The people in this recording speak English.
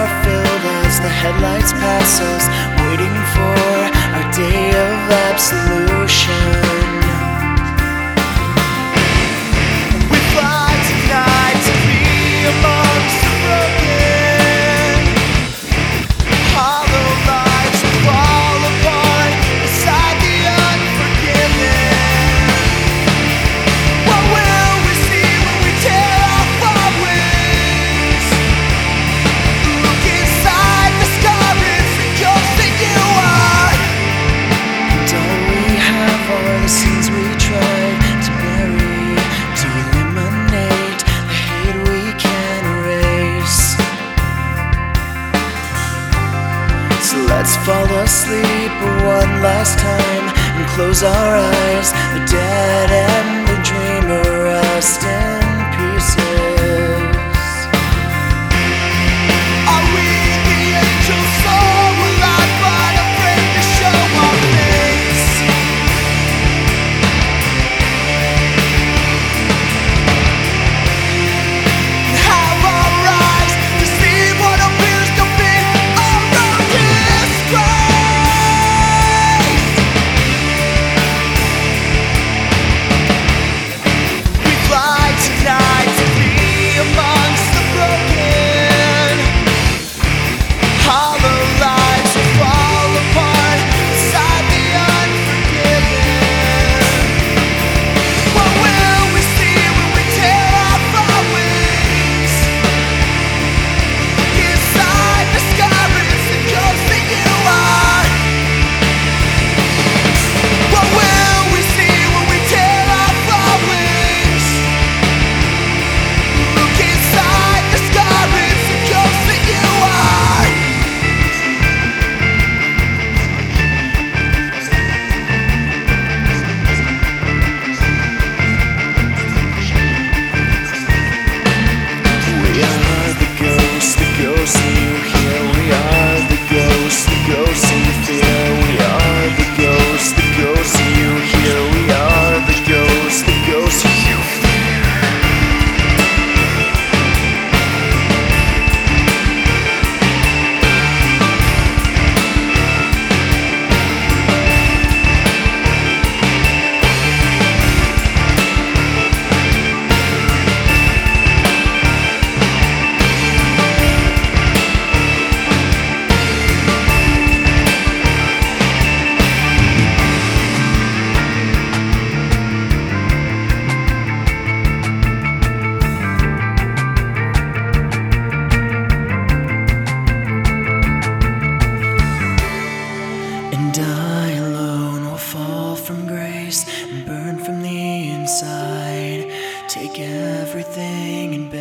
filled as the headlights pass us, waiting for our day of absolution. We fly tonight to be amongst the broken. Hollow lives will fall apart beside the unforgiven. What will we see when we tear off our wings? Look inside the scar, it's the ghost that you are. And all we have are the sins we tried to bury, to eliminate the hate we can't erase. So let's fall asleep one last time and close our eyes. The dead and the dreamer rest in pieces. Are we the angels so alive but afraid to show our face? Have our eyes to see what appears to be our own disgrace? We fly tonight to be amongst the broken. Hollow lives will fall apart beside the unforgiven. What will we see when we tear off our wings? Look inside the sky, it's the ghost that you are. What will we see when we tear off our wings? Look inside the sky, it's the ghost that you are. We are the ghosts you hear. We are the ghosts you fear. We are the ghosts you hear. We are the ghosts you fear. And I alone will fall from grace and burn from the inside. Take everything and